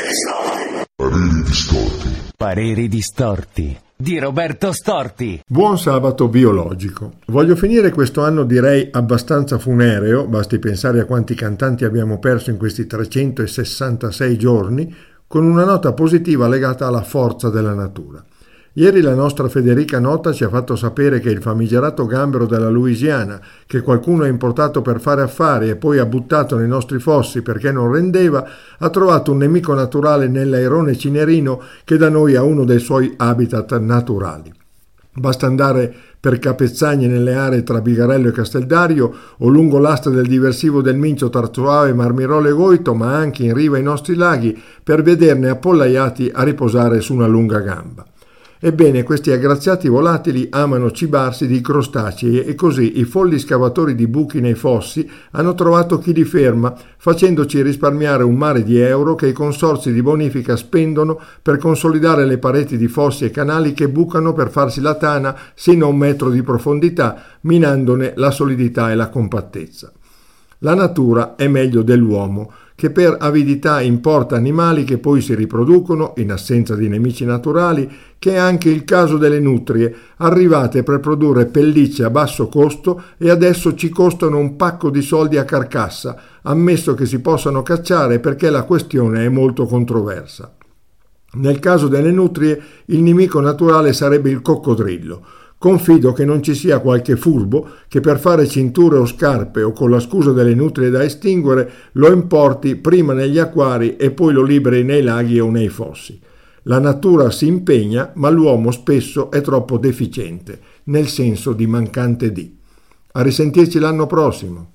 Pareri distorti. Pareri distorti di Roberto Storti. Buon sabato biologico. Voglio finire questo anno, direi abbastanza funereo, basti pensare a quanti cantanti abbiamo perso in questi 366 giorni, con una nota positiva legata alla forza della natura. Ieri la nostra Federica Nota ci ha fatto sapere che il famigerato gambero della Louisiana, che qualcuno ha importato per fare affari e poi ha buttato nei nostri fossi perché non rendeva, ha trovato un nemico naturale nell'airone cinerino, che da noi ha uno dei suoi habitat naturali. Basta andare per Capezzagni nelle aree tra Bigarello e Casteldario o lungo l'asta del diversivo del Mincio, Tarzuave, Marmirolo e Goito, ma anche in riva ai nostri laghi, per vederne appollaiati a riposare su una lunga gamba. Ebbene, questi aggraziati volatili amano cibarsi di crostacei e così i folli scavatori di buchi nei fossi hanno trovato chi li ferma, facendoci risparmiare un mare di euro che i consorzi di bonifica spendono per consolidare le pareti di fossi e canali che bucano per farsi la tana sino a 1 metro di profondità, minandone la solidità e la compattezza. La natura è meglio dell'uomo, che per avidità importa animali che poi si riproducono, in assenza di nemici naturali, che è anche il caso delle nutrie, arrivate per produrre pellicce a basso costo e adesso ci costano un pacco di soldi a carcassa, ammesso che si possano cacciare perché la questione è molto controversa. Nel caso delle nutrie, il nemico naturale sarebbe il coccodrillo. Confido che non ci sia qualche furbo che per fare cinture o scarpe o con la scusa delle nutrie da estinguere lo importi prima negli acquari e poi lo liberi nei laghi o nei fossi. La natura si impegna, ma l'uomo spesso è troppo deficiente, nel senso di mancante di. A risentirci l'anno prossimo.